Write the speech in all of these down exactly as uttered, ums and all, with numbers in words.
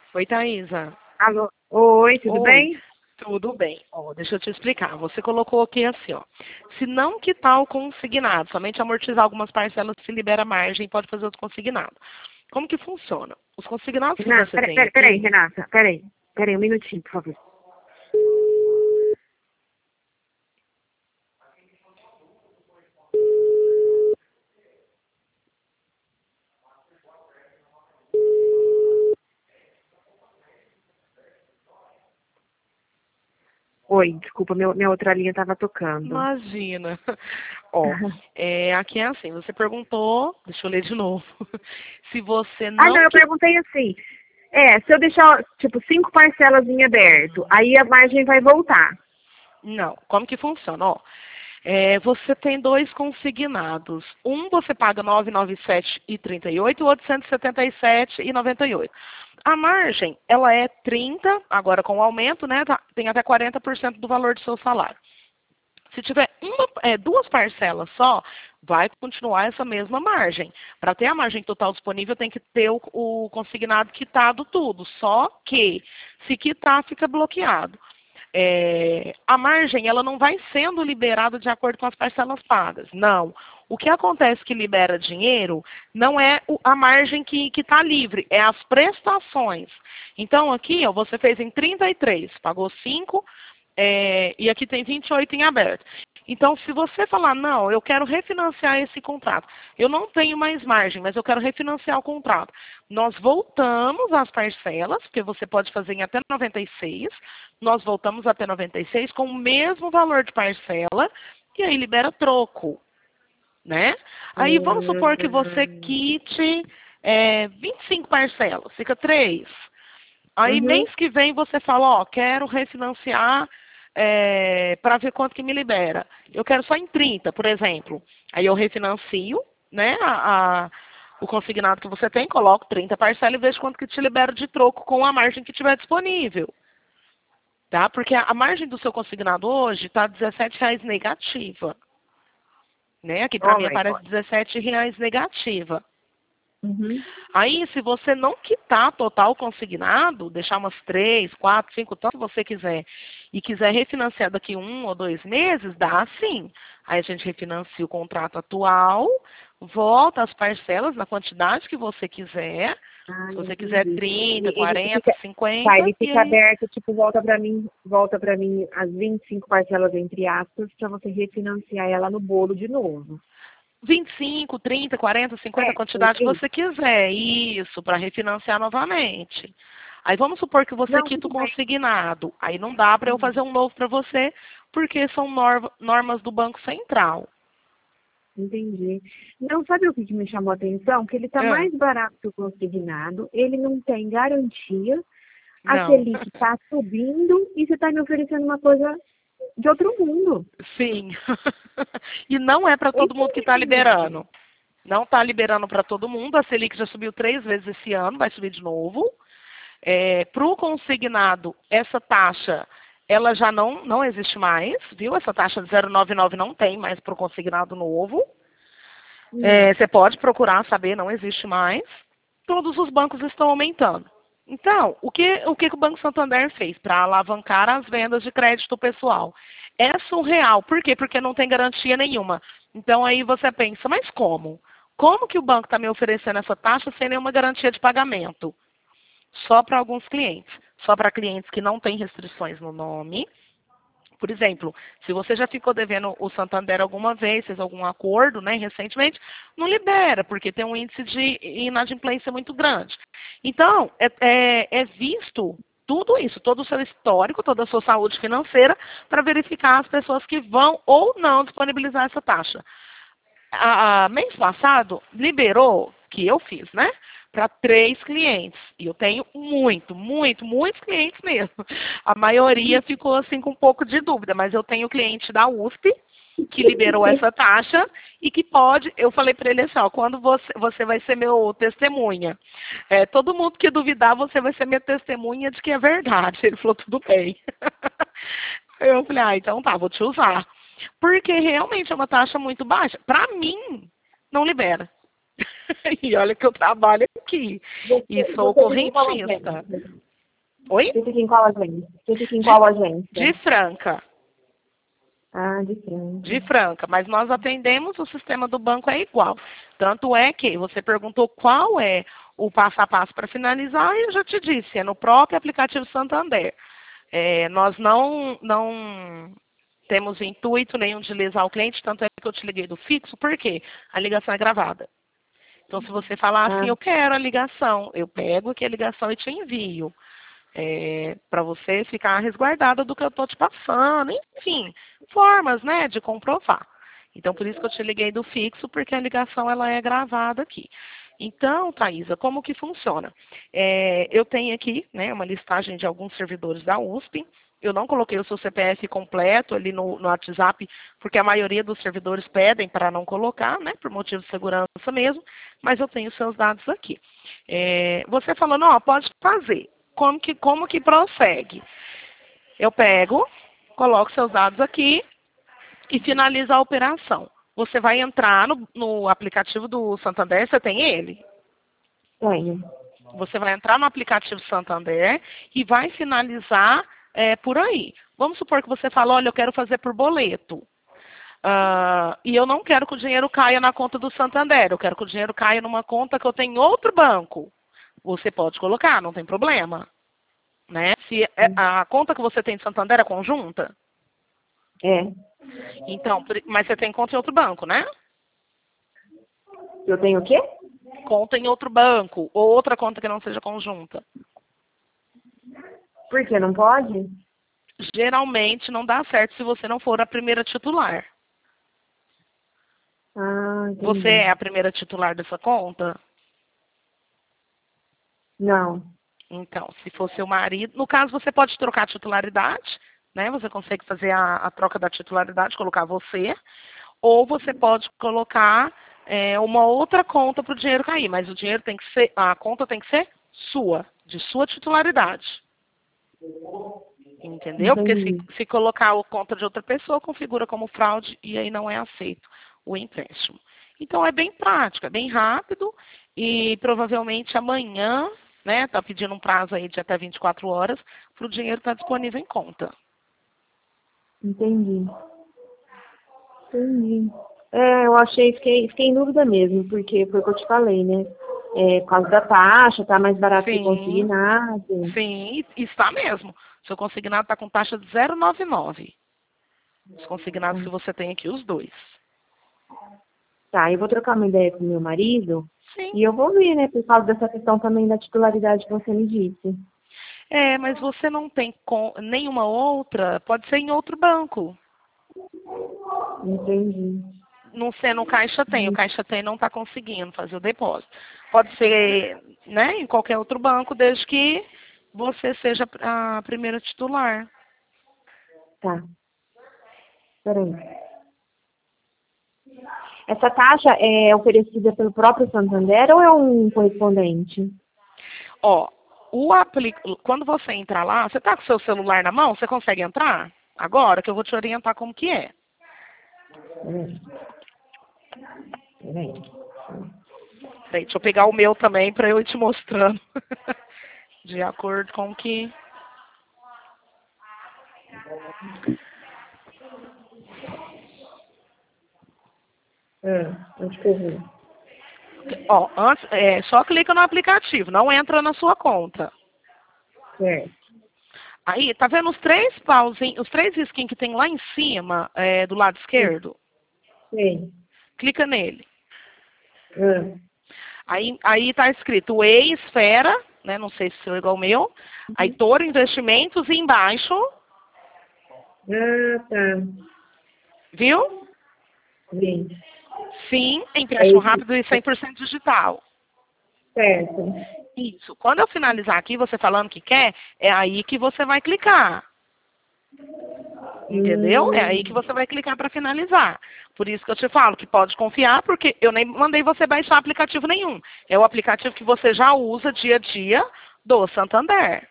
Oi, Thaisa. Alô? Oi, tudo Oi, bem? tudo bem. Ó, deixa eu te explicar. Você colocou aqui assim, ó. Se não quitar o consignado, somente amortizar algumas parcelas se libera margem e pode fazer os consignados. Como que funciona? Os consignados que Renata, você peraí, tem peraí, peraí, aqui. Renata, peraí. Peraí, um minutinho, por favor. Oi, desculpa, meu, minha outra linha estava tocando. Imagina. Ó, é, aqui é assim, você perguntou, deixa eu ler de novo. Se você Ah, não, não eu quitar. perguntei assim. É, se eu deixar, tipo, cinco parcelas em aberto, aí a margem vai voltar. Não, como que funciona? Ó, é, você tem dois consignados. Um você paga novecentos e noventa e sete e trinta e oito, o outro cento e setenta e sete e noventa e oito. A margem, ela é trinta, agora com o aumento, né, tá- tem até quarenta por cento do valor do seu salário. Se tiver uma, é, duas parcelas só, vai continuar essa mesma margem. Para ter a margem total disponível, tem que ter o, o consignado quitado tudo. Só que, se quitar, fica bloqueado. É, a margem ela não vai sendo liberada de acordo com as parcelas pagas. Não. O que acontece que libera dinheiro não é o, a margem que está livre, é as prestações. Então, aqui, ó, você fez em trinta e três, pagou cinco, é, e aqui tem vinte e oito em aberto. Então, se você falar, não, eu quero refinanciar esse contrato, eu não tenho mais margem, mas eu quero refinanciar o contrato. Nós voltamos às parcelas, porque você pode fazer em até noventa e seis, nós voltamos até noventa e seis com o mesmo valor de parcela, e aí libera troco, né? Aí vamos supor que você Hum, quite é, vinte e cinco parcelas, fica três. Aí Uhum. mês que vem você fala, ó, quero refinanciar é, para ver quanto que me libera. Eu quero só em trinta, por exemplo. Aí eu refinancio, né, a, a- o consignado que você tem, coloco trinta parcelas e vejo quanto que te libera de troco com a margem que tiver disponível. Tá? Porque a, a margem do seu consignado hoje está dezessete reais negativa. Né? Aqui para Oh mim my aparece God. dezessete reais negativa. Uhum. Aí, se você não quitar total consignado, deixar umas três, quatro, cinco, tanto você quiser, e quiser refinanciar daqui um ou dois meses, dá sim. Aí a gente refinancia o contrato atual, volta as parcelas na quantidade que você quiser. Ah, Se você quiser entendi. trinta, Ele, ele quarenta, fica, tá, cinquenta, ele e fica aí aberto, tipo, volta pra mim, volta para mim as vinte e cinco parcelas entre aspas, para você refinanciar ela no bolo de novo. vinte e cinco, trinta, quarenta, cinquenta, a É, quantidade que é isso. você quiser. Isso, para refinanciar novamente. Aí vamos supor que você Não, quita o tudo bem. consignado. Aí não dá para eu fazer um novo para você, porque são nor- normas do Banco Central. Entendi. Não, sabe o que que me chamou a atenção? Que ele está É, mais barato que o consignado, ele não tem garantia, a não. Selic está subindo e você está me oferecendo uma coisa de outro mundo. Sim. E não é para É todo isso mundo que está mesmo. liberando. Não está liberando para todo mundo. A Selic já subiu três vezes esse ano, vai subir de novo. É, para o consignado, essa taxa ela já não, não existe mais, viu? Essa taxa de zero vírgula noventa e nove não tem mais para o consignado novo. Hum, É, você pode procurar saber, não existe mais. Todos os bancos estão aumentando. Então, o que o, que o Banco Santander fez para alavancar as vendas de crédito pessoal? É surreal. Por quê? Porque não tem garantia nenhuma. Então, aí você pensa, mas como? Como que o banco está me oferecendo essa taxa sem nenhuma garantia de pagamento? Só para alguns clientes. Só para clientes que não têm restrições no nome. Por exemplo, se você já ficou devendo o Santander alguma vez, fez algum acordo, né, recentemente, não libera, porque tem um índice de inadimplência muito grande. Então, é, é, é visto tudo isso, todo o seu histórico, toda a sua saúde financeira, para verificar as pessoas que vão ou não disponibilizar essa taxa. A, a, mês passado, liberou, que eu fiz, né? Para três clientes. E eu tenho muito, muito, muitos clientes mesmo. A maioria ficou assim com um pouco de dúvida, mas eu tenho cliente da U S P que liberou essa taxa e que pode, eu falei para ele assim, ó, quando você, você vai ser meu testemunha. É, todo mundo que duvidar, você vai ser minha testemunha de que é verdade. Ele falou, tudo bem. Eu falei, ah, então tá, vou te usar. Porque realmente é uma taxa muito baixa. Para mim, não libera. E olha que eu trabalho aqui. E você, sou você me fala uma coisa. correntista. Oi? Você fica em qual agência? Você fica em De, qual agência? de Franca. Ah, de Franca. De Franca, mas nós atendemos, o sistema do banco é igual. Tanto é que você perguntou qual é o passo a passo para finalizar, e eu já te disse, é no próprio aplicativo Santander. É, nós não, não temos intuito nenhum de lesar o cliente, tanto é que eu te liguei do fixo, por quê? A ligação é gravada. Então, se você falar assim, Ah, eu quero a ligação, eu pego aqui a ligação e te envio. É, para você ficar resguardada do que eu estou te passando, enfim, formas, né, de comprovar. Então, por isso que eu te liguei do fixo, porque a ligação ela é gravada aqui. Então, Thaisa, como que funciona? É, eu tenho aqui, né, uma listagem de alguns servidores da U S P. Eu não coloquei o seu C P F completo ali no, no WhatsApp, porque a maioria dos servidores pedem para não colocar, né, por motivo de segurança mesmo, mas eu tenho seus dados aqui. É, você falando, ó, pode fazer. Como que, como que prossegue? Eu pego, coloco seus dados aqui e finalizo a operação. Você vai entrar no, no aplicativo do Santander, você tem ele? tenho. Você vai entrar no aplicativo Santander e vai finalizar é, por aí. Vamos supor que você fala, olha, eu quero fazer por boleto. Uh, e eu não quero que o dinheiro caia na conta do Santander, eu quero que o dinheiro caia numa conta que eu tenho em outro banco. Você pode colocar, não tem problema. Né? Se a conta que você tem de Santander é conjunta? É. Então, mas você tem conta em outro banco, né? Eu tenho o quê? Conta em outro banco, ou outra conta que não seja conjunta. Por que não pode? Geralmente não dá certo se você não for a primeira titular. Ah, entendi. Você é a primeira titular dessa conta? Não. Então, se for seu marido, no caso você pode trocar a titularidade, né? Você consegue fazer a, a troca da titularidade, colocar você, ou você pode colocar é, uma outra conta para o dinheiro cair, mas o dinheiro tem que ser, a conta tem que ser sua, de sua titularidade. Entendeu? Porque se, se colocar a conta de outra pessoa, configura como fraude e aí não é aceito o empréstimo. Então é bem prático, é bem rápido e provavelmente amanhã, né, tá pedindo um prazo aí de até vinte e quatro horas para o dinheiro estar disponível em conta. Entendi. Entendi. É, eu achei, fiquei, fiquei em dúvida mesmo, porque foi o que eu te falei, né? É, por causa da taxa, tá mais barato que Sim, consignado. sim, está mesmo. Seu consignado está com taxa de zero vírgula noventa e nove. Os consignados que você tem aqui, os dois. Tá, eu vou trocar uma ideia com meu marido. Sim. E eu vou ver, né, por causa dessa questão também da titularidade que você me disse. É, mas você não tem com, nenhuma outra, pode ser em outro banco. Entendi. Não sei, no Caixa tem, o Caixa tem não está conseguindo fazer o depósito. Pode ser, né, em qualquer outro banco, desde que você seja a primeira titular. Tá. Peraí. Essa taxa é oferecida pelo próprio Santander ou é um correspondente? Ó, o apli... quando você entrar lá, você está com o seu celular na mão? Você consegue entrar? Agora que eu vou te orientar como que é. Peraí. Peraí. Peraí, deixa eu pegar o meu também para eu ir te mostrando. De acordo com o que... Ah, onde que eu vou? Ó, antes, é, só clica no aplicativo, não entra na sua conta. Certo. Aí, tá vendo os três pauzinhos, os três risquinhos que tem lá em cima, é, do lado esquerdo? Sim. Clica nele. Ah, Aí, aí tá escrito E I, Esfera, né? Não sei se é igual ao meu. Aí Toro Investimentos e embaixo, ah tá. viu? Sim. Sim, É empréstimo isso. rápido e cem por cento digital. Certo. Isso. Quando eu finalizar aqui, você falando que quer, é aí que você vai clicar. Entendeu? Hum. É aí que você vai clicar para finalizar. Por isso que eu te falo que pode confiar, porque eu nem mandei você baixar aplicativo nenhum. É o aplicativo que você já usa dia a dia do Santander.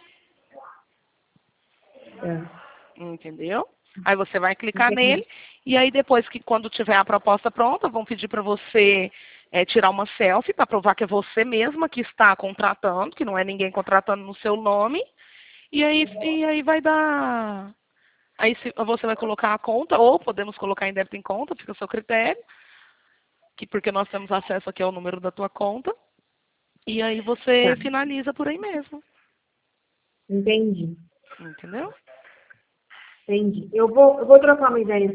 É. Entendeu? Aí você vai clicar Entendi. nele e aí depois que quando tiver a proposta pronta, vão pedir para você é, tirar uma selfie para provar que é você mesma que está contratando, que não é ninguém contratando no seu nome. E aí, e aí vai dar... Aí se, você vai colocar a conta, ou podemos colocar em débito em conta, fica a seu critério, que, porque nós temos acesso aqui ao número da tua conta. E aí você Tá. finaliza por aí mesmo. Entendi. Entendeu? Entendi. Eu vou, eu vou trocar uma ideia.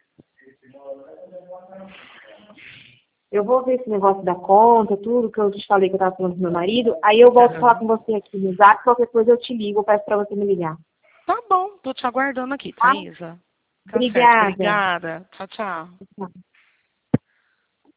Eu vou ver esse negócio da conta, tudo que eu te falei que eu estava falando com meu marido. Aí eu volto a falar com você aqui no zap, qualquer coisa eu te ligo, eu peço para você me ligar. Tá bom, tô te aguardando aqui, Tá? Thaisa. Tá certo, Obrigada. obrigada. Tchau, tchau. Tchau.